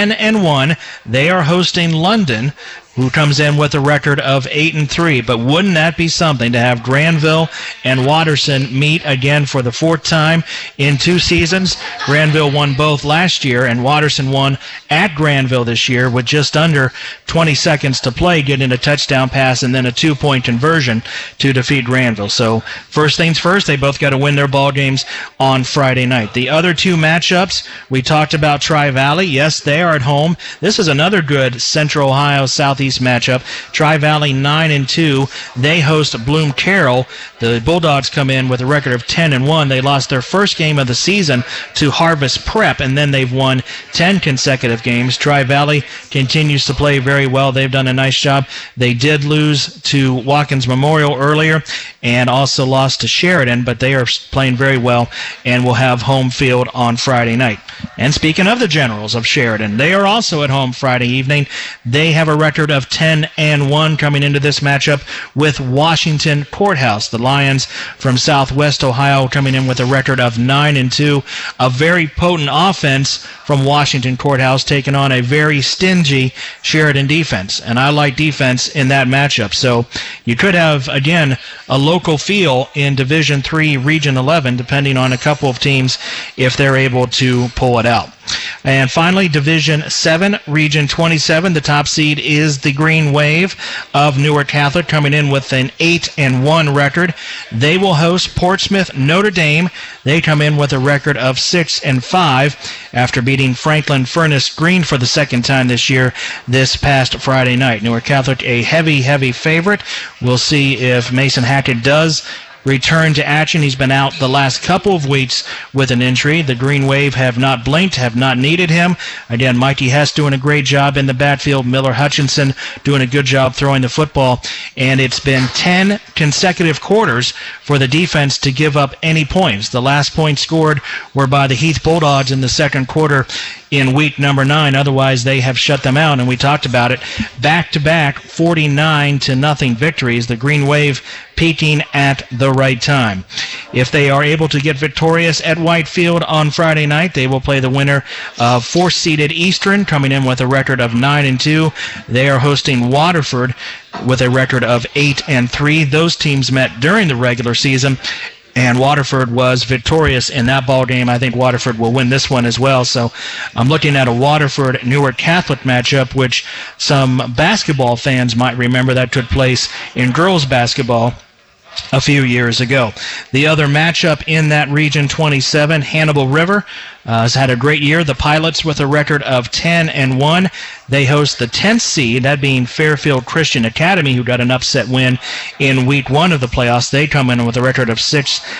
10-1. They are hosting London, who comes in with a record of 8-3. But wouldn't that be something to have Granville and Watterson meet again for the 4th time in 2 seasons? Granville won both last year, and Watterson won at Granville this year with just under 20 seconds to play, getting a touchdown pass and then a 2-point conversion to defeat Granville. So first things first, they both got to win their ball games on Friday night. The other 2 matchups, we talked about Tri-Valley. Yes, they are at home. This is another good Central Ohio Southeast matchup. Tri-Valley 9-2. They host Bloom Carroll. The Bulldogs come in with a record of 10-1. They lost their first game of the season to Harvest Prep, and then they've won 10 consecutive games. Tri-Valley continues to play very well. They've done a nice job. They did lose to Watkins Memorial earlier and also lost to Sheridan, but they are playing very well and will have home field on Friday night. And speaking of the Generals of Sheridan, they are also at home Friday evening. They have a record of 10-1 coming into this matchup with Washington Courthouse. The Lions from Southwest Ohio coming in with a record of 9-2. A very potent offense from Washington Courthouse taking on a very stingy Sheridan defense. And I like defense in that matchup. So you could have, again, a local feel in Division 3, Region 11, depending on a couple of teams if they're able to pull it out. And finally, Division 7, Region 27. The top seed is the Green Wave of Newark Catholic, coming in with an 8-1 record. They will host Portsmouth Notre Dame. They come in with a record of 6-5 after beating Franklin Furnace Green for the second time this year this past Friday night. Newark Catholic, a heavy favorite. We'll see if Mason Hackett does return to action. He's been out the last couple of weeks with an injury. The Green Wave have not blinked, have not needed him. Again, Mikey Hess doing a great job in the backfield. Miller Hutchinson doing a good job throwing the football. And it's been 10 consecutive quarters for the defense to give up any points. The last points scored were by the Heath Bulldogs in the second quarter in week number 9. Otherwise, they have shut them out, and we talked about it. Back-to-back 49-0 victories. The Green Wave peaking at the right time. If they are able to get victorious at Whitefield on Friday night, they will play the winner of 4th-seeded Eastern, coming in with a record of 9-2. They are hosting Waterford with a record of 8-3. Those teams met during the regular season, and Waterford was victorious in that ball game. I think Waterford will win this one as well. So I'm looking at a Waterford-Newark Catholic matchup, which some basketball fans might remember that took place in girls basketball a few years ago. The other matchup in that Region 27, Hannibal River, has had a great year. The Pilots with a record of 10-1. They host the 10th seed, that being Fairfield Christian Academy, who got an upset win in Week 1 of the playoffs. They come in with a record of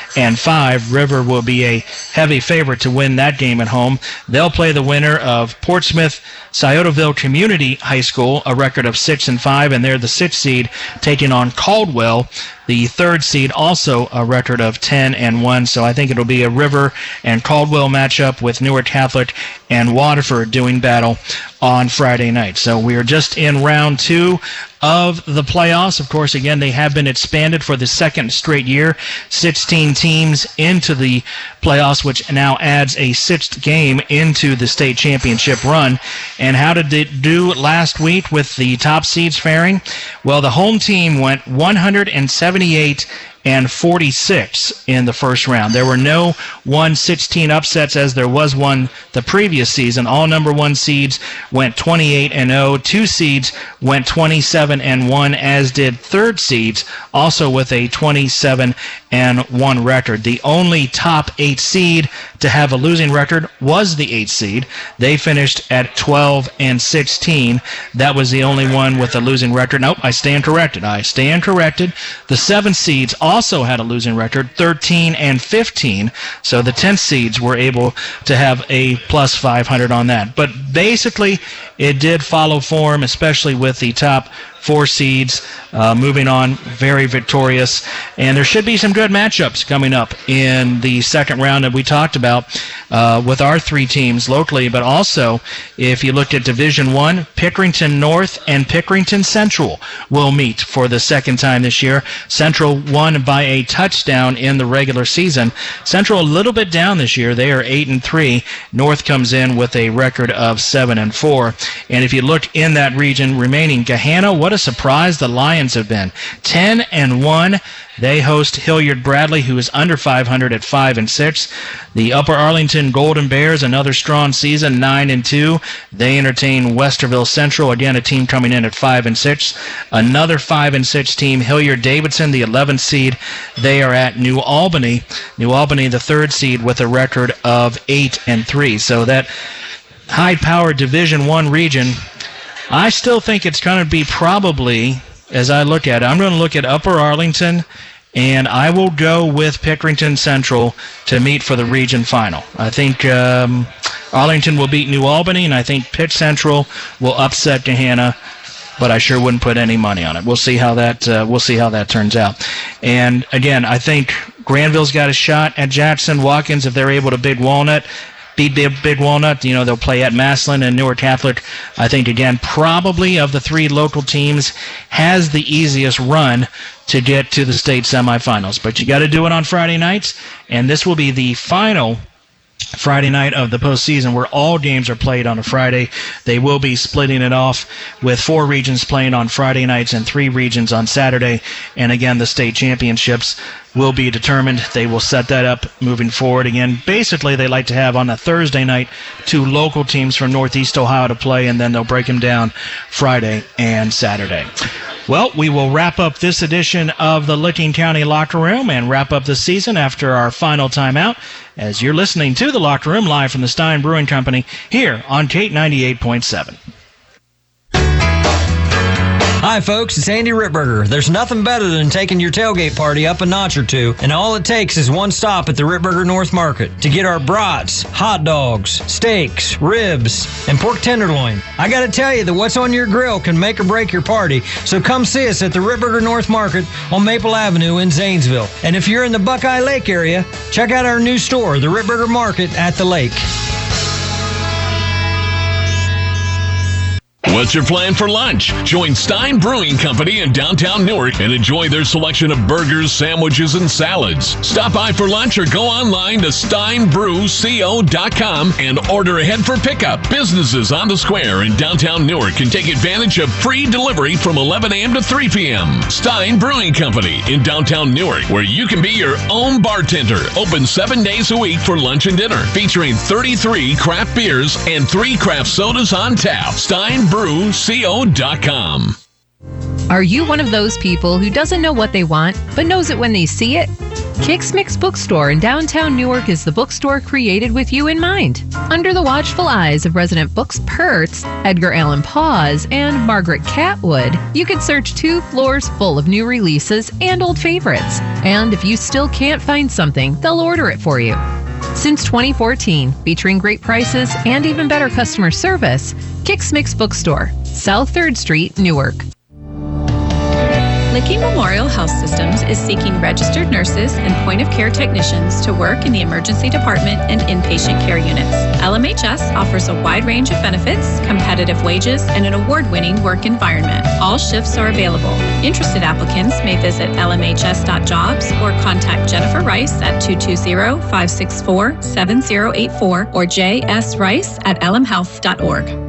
6-5. River will be a heavy favorite to win that game at home. They'll play the winner of Portsmouth Sciotaville Community High School, a record of 6-5, and they're the 6th seed, taking on Caldwell, the 3rd seed, also a record of 10-1. So I think it'll be a River and Caldwell matchup with Newark Catholic and Waterford doing battle on Friday night. So we are just in round 2 of the playoffs. Of course, again, they have been expanded for the second straight year. 16 teams into the playoffs, which now adds a 6th game into the state championship run. And how did it do last week with the top seeds faring? Well, the home team went 178-46 in the first round. There were no 1-16 upsets as there was one the previous season. All number 1 seeds went 28-0. 2 seeds went 27-1, as did 3rd seeds, also with a 27-1 record. The only top 8 seed to have a losing record was the 8th seed. They finished at 12-16. That was the only one with a losing record. Nope, I stand corrected. The 7th seeds also had a losing record, 13-15. So the 10th seeds were able to have a plus 500 on that. But basically, it did follow form, especially with the top 4 seeds moving on, very victorious. And there should be some good matchups coming up in the second round that we talked about with our 3 teams locally. But also, if you looked at Division 1, Pickerington North and Pickerington Central will meet for the second time this year. Central won by a touchdown in the regular season. Central a little bit down this year. They are 8-3. North comes in with a record of 7-4. And if you look in that region remaining, Gahanna, what a surprise the Lions have been. 10-1. They host Hilliard Bradley, who is under 500 at 5-6. The Upper Arlington Golden Bears, another strong season, 9-2. They entertain Westerville Central, again a team coming in at 5-6. Another 5-6 team, Hilliard Davidson, the 11th seed. They are at New Albany. New Albany, the 3rd seed, with a record of 8-3. So that high-powered Division 1 region, I still think it's going to be probably, as I look at it, I'm going to look at Upper Arlington, and I will go with Pickerington Central to meet for the region final. I think Arlington will beat New Albany, and I think Pitt Central will upset Gahanna, but I sure wouldn't put any money on it. We'll see how that turns out. And again, I think Granville's got a shot at Jackson. Watkins, if they're able to beat Big Walnut, they'll play at Massillon, and Newark Catholic, I think, again, probably of the 3 local teams, has the easiest run to get to the state semifinals. But you got to do it on Friday nights, and this will be the final Friday night of the postseason, where all games are played on a Friday. They will be splitting it off with 4 regions playing on Friday nights and 3 regions on Saturday. And again, the state championships will be determined. They will set that up moving forward. Again, basically, they like to have on a Thursday night 2 local teams from Northeast Ohio to play, and then they'll break them down Friday and Saturday. Well, we will wrap up this edition of the Licking County Locker Room and wrap up the season after our final timeout, as you're listening to the Locker Room live from the Stein Brewing Company here on Kate 98.7. Hi folks, it's Andy Rittberger. There's nothing better than taking your tailgate party up a notch or two, and all it takes is one stop at the Rittberger North Market to get our brats, hot dogs, steaks, ribs, and pork tenderloin. I gotta tell you that what's on your grill can make or break your party, so come see us at the Rittberger North Market on Maple Avenue in Zanesville. And if you're in the Buckeye Lake area, check out our new store, the Rittberger Market at the lake. What's your plan for lunch? Join Stein Brewing Company in downtown Newark and enjoy their selection of burgers, sandwiches, and salads. Stop by for lunch or go online to steinbrewco.com and order ahead for pickup. Businesses on the square in downtown Newark can take advantage of free delivery from 11 a.m. to 3 p.m. Stein Brewing Company in downtown Newark, where you can be your own bartender. Open 7 days a week for lunch and dinner, featuring 33 craft beers and 3 craft sodas on tap. steinbrewco.com. Are you one of those people who doesn't know what they want, but knows it when they see it? Kix Mix Bookstore in downtown Newark is the bookstore created with you in mind. Under the watchful eyes of resident Books Pertz, Edgar Allan Pause, and Margaret Catwood, you can search 2 floors full of new releases and old favorites. And if you still can't find something, they'll order it for you. Since 2014, featuring great prices and even better customer service, Kix Mix Bookstore, South 3rd Street, Newark. Licking Memorial Health Systems is seeking registered nurses and point-of-care technicians to work in the emergency department and inpatient care units. LMHS offers a wide range of benefits, competitive wages, and an award-winning work environment. All shifts are available. Interested applicants may visit lmhs.jobs or contact Jennifer Rice at 220-564-7084 or jsrice@lmhealth.org.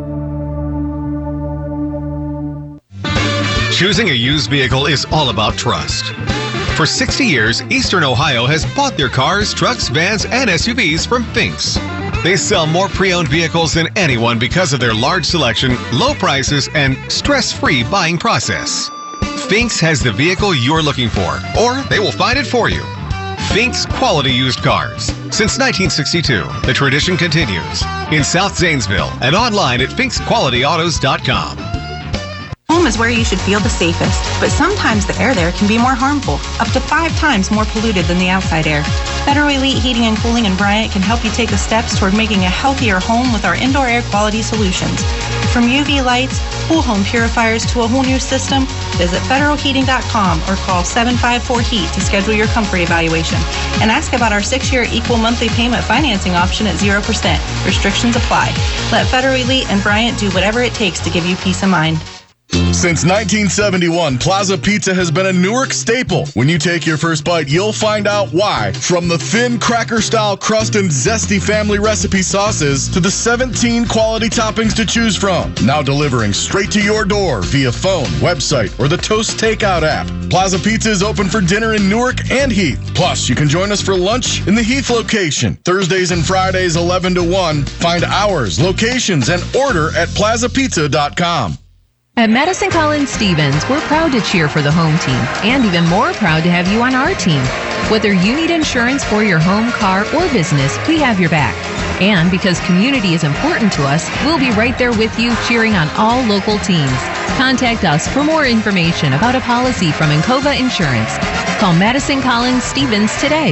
Choosing a used vehicle is all about trust. For 60 years, Eastern Ohio has bought their cars, trucks, vans, and SUVs from Finks. They sell more pre-owned vehicles than anyone because of their large selection, low prices, and stress-free buying process. Finks has the vehicle you're looking for, or they will find it for you. Finks Quality Used Cars. Since 1962, the tradition continues. In South Zanesville and online at finksqualityautos.com. Home is where you should feel the safest, but sometimes the air there can be more harmful, up to 5 times more polluted than the outside air. Federal Elite Heating and Cooling in Bryant can help you take the steps toward making a healthier home with our indoor air quality solutions. From UV lights, whole home purifiers to a whole new system, visit federalheating.com or call 754-HEAT to schedule your comfort evaluation. And ask about our 6-year equal monthly payment financing option at 0%. Restrictions apply. Let Federal Elite and Bryant do whatever it takes to give you peace of mind. Since 1971, Plaza Pizza has been a Newark staple. When you take your first bite, you'll find out why. From the thin cracker-style crust and zesty family recipe sauces to the 17 quality toppings to choose from. Now delivering straight to your door via phone, website, or the Toast Takeout app. Plaza Pizza is open for dinner in Newark and Heath. Plus, you can join us for lunch in the Heath location. Thursdays and Fridays, 11 to 1. Find hours, locations, and order at plazapizza.com. At Madison Collins Stevens, we're proud to cheer for the home team and even more proud to have you on our team. Whether you need insurance for your home, car, or business, we have your back. And because community is important to us, we'll be right there with you cheering on all local teams. Contact us for more information about a policy from Encova Insurance. Call Madison Collins Stevens today,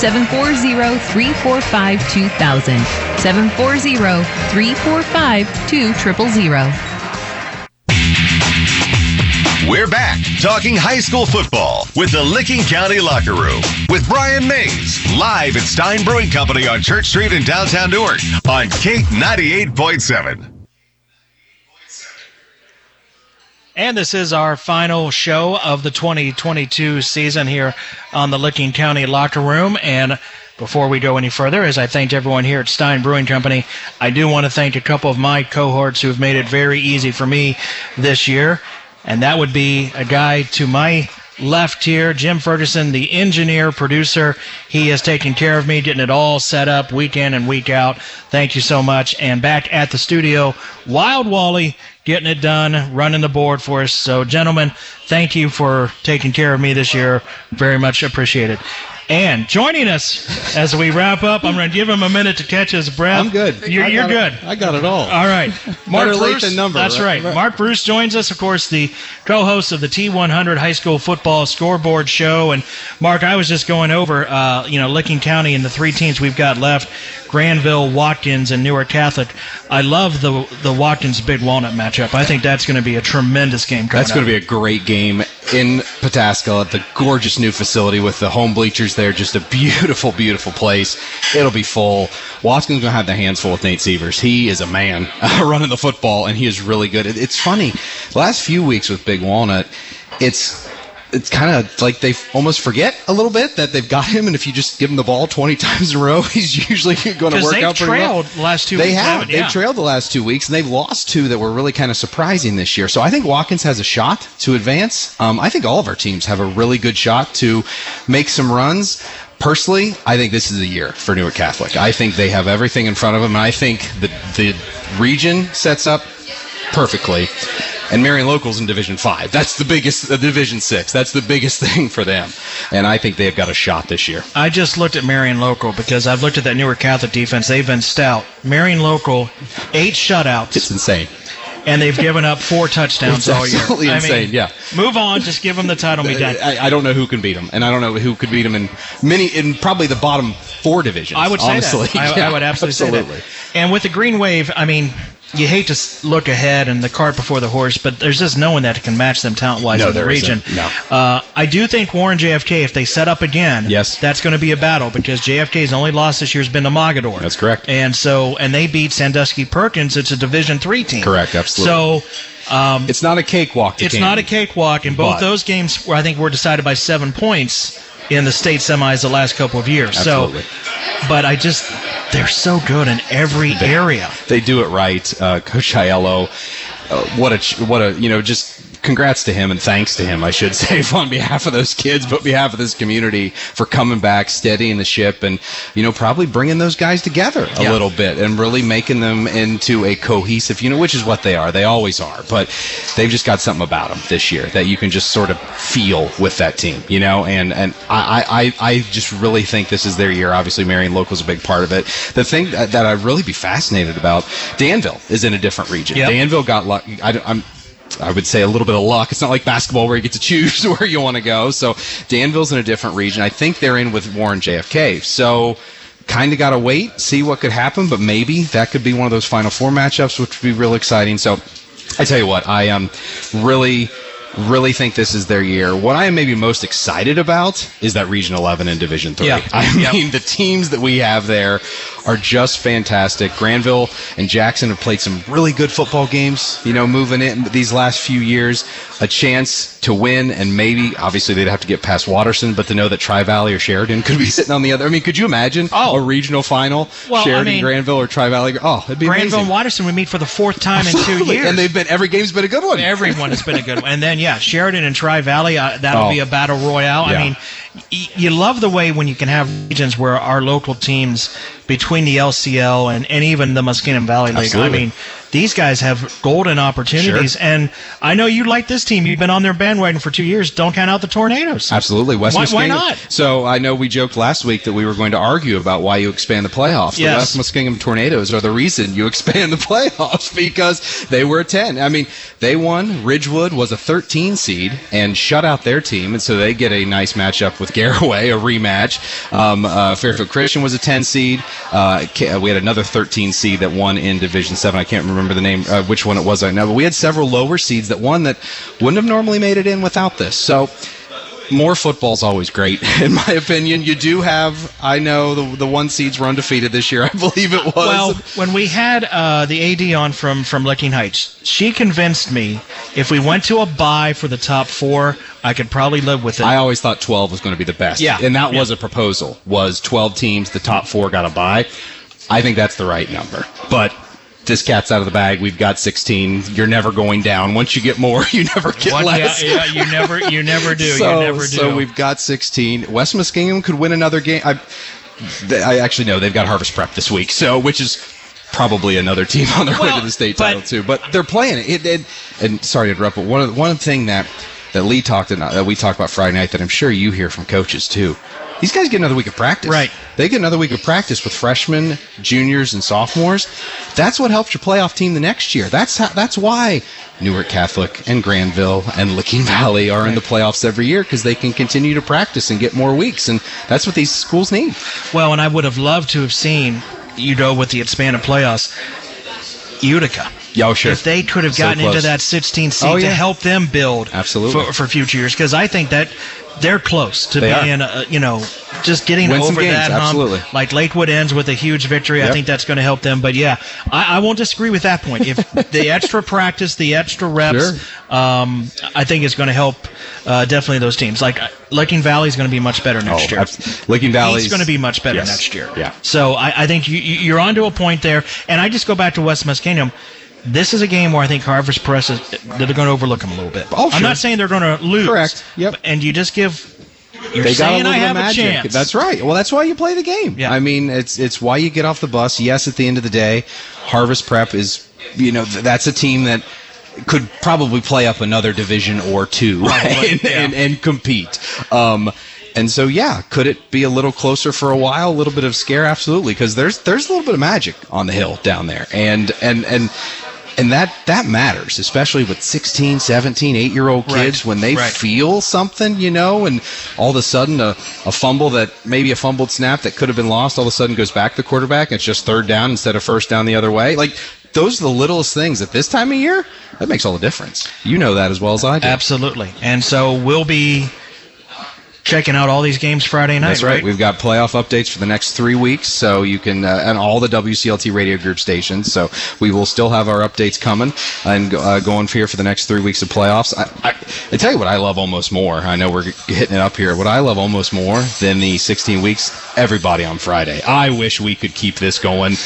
740-345-2000, 740-345-2000. We're back talking high school football with the Licking County Locker Room with Brian Mays, live at Stein Brewing Company on Church Street in downtown Newark on Kate 98.7. And this is our final show of the 2022 season here on the Licking County Locker Room. And before we go any further, as I thanked everyone here at Stein Brewing Company, I do want to thank a couple of my cohorts who have made it very easy for me this year, and that would be a guy to my left here, Jim Ferguson, the engineer, producer. He is taking care of me, getting it all set up week in and week out. Thank you so much. And back at the studio, Wild Wally, getting it done, running the board for us. So, gentlemen, thank you for taking care of me this year. Very much appreciated. And joining us as we wrap up, I'm going to give him a minute to catch his breath. I'm good. You're good. I got it all. All right. Mark Better late Bruce, than number. that's right. Mark Bruce joins us, of course, the co-host of the T100 High School Football Scoreboard Show. And, Mark, I was just going over, Licking County and the three teams we've got left, Granville, Watkins, and Newark Catholic. I love the Watkins Big Walnut matchup. I think that's going to be a tremendous game coming That's going to be a great game in Pataskala at the gorgeous new facility with the home bleachers there. Just a beautiful, beautiful place. It'll be full. Watkins going to have their hands full with Nate Sievers. He is a man running the football, and he is really good. It's funny. The last few weeks with Big Walnut, it's kind of like they almost forget a little bit that they've got him, and if you just give him the ball 20 times in a row, he's usually going to work out pretty well. They've trailed the last 2 weeks. They've trailed the last 2 weeks, and they've lost two that were really kind of surprising this year. So I think Watkins has a shot to advance. I think all of our teams have a really good shot to make some runs. Personally, I think this is the year for Newark Catholic. I think they have everything in front of them, and I think the region sets up perfectly. And Marion Local's in Division 5. That's the biggest, Division 6. That's the biggest thing for them. And I think they've got a shot this year. I just looked at Marion Local because I've looked at that Newark Catholic defense. They've been stout. Marion Local, 8 shutouts. It's insane. And they've given up 4 touchdowns all year. Absolutely insane, yeah. Move on, just give them the title and be done. I don't know who can beat them, and I don't know who could beat them in probably the bottom 4 divisions. I would say honestly. that. I would absolutely say that. And with the Green Wave, I mean, you hate to look ahead and the cart before the horse, but there's just no one that can match them talent-wise in the region. No. I do think Warren JFK, if they set up again, that's going to be a battle because JFK's only loss this year has been to Mogador. That's correct. And they beat Sandusky Perkins. It's a Division III team. Correct, absolutely. So it's not a cakewalk. It's not a cakewalk, and both those games, I think, were decided by 7 points in the state semis the last couple of years. Absolutely. But they're so good in every area. They do it right. Coach Aiello, just congrats to him and thanks to him, I should say, on behalf of those kids, but on behalf of this community for coming back, steadying the ship, and, probably bringing those guys together a little bit and really making them into a cohesive, which is what they are. They always are. But they've just got something about them this year that you can just sort of feel with that team, and I just really think this is their year. Obviously, Marion Local's a big part of it. The thing that I'd really be fascinated about, Danville is in a different region. Yep. Danville got lucky. I would say a little bit of luck. It's not like basketball where you get to choose where you want to go. So Danville's in a different region. I think they're in with Warren JFK. So kind of got to wait, see what could happen, but maybe that could be one of those Final Four matchups, which would be real exciting. So I tell you what, I really think this is their year. What I am maybe most excited about is that Region 11 and Division 3. Yeah. I mean, the teams that we have there are just fantastic. Granville and Jackson have played some really good football games, moving in these last few years. A chance to win, and maybe, obviously, they'd have to get past Watterson, but to know that Tri-Valley or Sheridan could be sitting on the other. I mean, could you imagine a regional final? Sheridan, Granville, or Tri-Valley? Oh, it'd be Granville amazing. and Watterson would meet for the 4th time in 2 years. And every game's been a good one. Everyone has been a good one. And then, Sheridan and Tri-Valley, that'll be a battle royale. Yeah. I mean, you love the way when you can have regions where our local teams between the LCL and even the Muskegon Valley League. Absolutely. I mean, these guys have golden opportunities. Sure. And I know you like this team. You've been on their bandwagon for 2 years. Don't count out the Tornadoes. Absolutely. Why not? So I know we joked last week that we were going to argue about why you expand the playoffs. Yes. The West Muskingum Tornadoes are the reason you expand the playoffs because they were a 10. I mean, they won. Ridgewood was a 13 seed and shut out their team, and so they get a nice matchup with Garraway, a rematch. Fairfield Christian was a 10 seed. We had another 13 seed that won in Division 7. I can't remember the name, which one it was right now, but we had several lower seeds that won that wouldn't have normally made it in without this. So more football's always great, in my opinion. You do have, I know, the one seeds were undefeated this year, I believe it was. Well, when we had the AD on from Licking Heights, she convinced me if we went to a bye for the top 4, I could probably live with it. I always thought 12 was going to be the best. Yeah. And that was a proposal, was 12 teams, the top 4 got a bye. I think that's the right number. But this cat's out of the bag. We've got 16. You're never going down. Once you get more, you never get less. Yeah, you never do. So, you never do. So we've got 16. West Muskingum could win another game. I actually know they've got Harvest Prep this week, so which is probably another team on their way to the state title too. But they're playing it. And sorry to interrupt, but one thing that Lee talked about, that we talked about Friday night, that I'm sure you hear from coaches too. These guys get another week of practice. Right. They get another week of practice with freshmen, juniors, and sophomores. That's what helps your playoff team the next year. That's why Newark Catholic and Granville and Licking Valley are in the playoffs every year, because they can continue to practice and get more weeks, and that's what these schools need. Well, and I would have loved to have seen, with the expanded playoffs, Utica. Yeah, sure. If they could have gotten into that 16 seed to help them build for future years, because I think that they're close to being, just getting over that hump. Absolutely. Like Lakewood ends with a huge victory. I think that's going to help them. But yeah, I won't disagree with that point. If the extra practice, the extra reps, I think is going to help definitely those teams. Like Licking Valley is going to be much better next year. Licking Valley is going to be much better next year. Yeah. So I think you're onto a point there. And I just go back to West Muskingum. This is a game where I think Harvest Press they're going to overlook them a little bit. Oh, sure. I'm not saying they're going to lose. Correct. Yep. And you just give. You're they saying got I have magic. A chance. That's right. Well, that's why you play the game. Yeah. I mean, it's why you get off the bus. Yes, at the end of the day, Harvest Prep is, that's a team that could probably play up another division or two, right? and compete. And so, could it be a little closer for a while? A little bit of scare, absolutely, because there's a little bit of magic on the hill down there, and that matters, especially with 16, 17, 8-year-old kids when they feel something, and all of a sudden a fumble that maybe a fumbled snap that could have been lost all of a sudden goes back to the quarterback and it's just third down instead of first down the other way. Like, those are the littlest things at this time of year. That makes all the difference. You know that as well as I do. Absolutely. And so we'll be checking out all these games Friday night. That's right. We've got playoff updates for the next 3 weeks, so you can, and all the WCLT radio group stations. So we will still have our updates coming and going here for the next 3 weeks of playoffs. I tell you what I love almost more. I know we're hitting it up here. What I love almost more than the 16 weeks, everybody on Friday. I wish we could keep this going.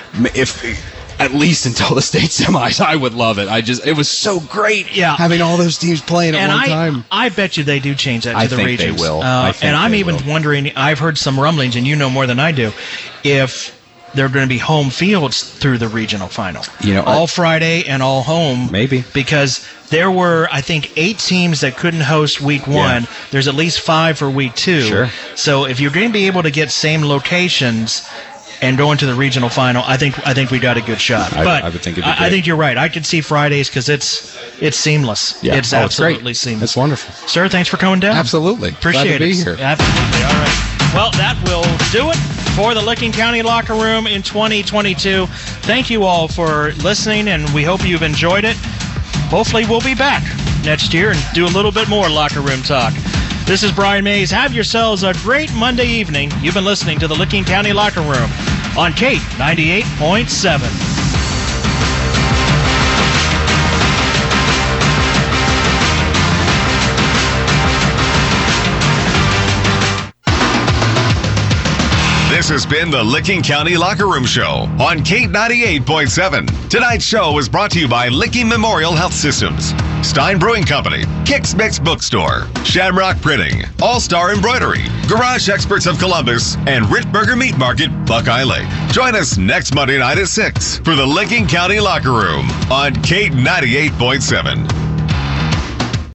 At least until the state semis, I would love it. It was so great having all those teams playing at one time. I bet you they do change that to the regions. I think they will. And I'm even wondering, I've heard some rumblings, and you know more than I do, if there are going to be home fields through the regional final. All Friday and all home. Maybe. Because there were, I think, 8 teams that couldn't host week 1. Yeah. There's at least 5 for week 2. Sure. So if you're going to be able to get same locations and go into the regional final, I think we got a good shot. But I would think it'd be great. I think you're right. I could see Fridays because it's seamless. Yeah. It's absolutely seamless. It's wonderful. Sir, thanks for coming down. Absolutely. Appreciate Glad to be it. here. Absolutely. All right. Well, that will do it for the Licking County Locker Room in 2022. Thank you all for listening, and we hope you've enjoyed it. Hopefully we'll be back next year and do a little bit more locker room talk. This is Brian Mays. Have yourselves a great Monday evening. You've been listening to the Licking County Locker Room on Kate 98.7. This has been the Licking County Locker Room Show on Kate 98.7. Tonight's show was brought to you by Licking Memorial Health Systems, Stein Brewing Company, Kix Mix Bookstore, Shamrock Printing, All-Star Embroidery, Garage Experts of Columbus, and Richburger Meat Market, Buckeye Lake. Join us next Monday night at 6 for the Licking County Locker Room on Kate 98.7.